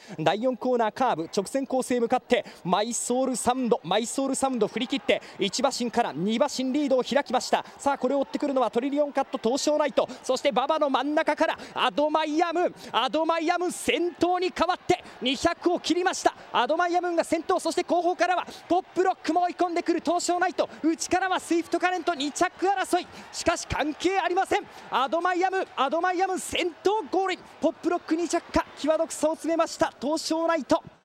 第4コーナーカーブ直線コースへ向かってマイソールサウンド振り切って1馬身から2馬身リードを開きました。さあこれを追ってくるのはトリリオンカット、東証ナイト、そして馬場の真ん中からアドマイヤム先頭に変わって200を切りました。アドマイヤムが先頭、そして後方からはポップロックも追い込んでくる東証ナイト、内からはスイフトカレント2着争い、しかし関係ありません。アドマイヤム先頭ゴールイン、ポップロック2着か、際どく差を詰めました東証ナイト。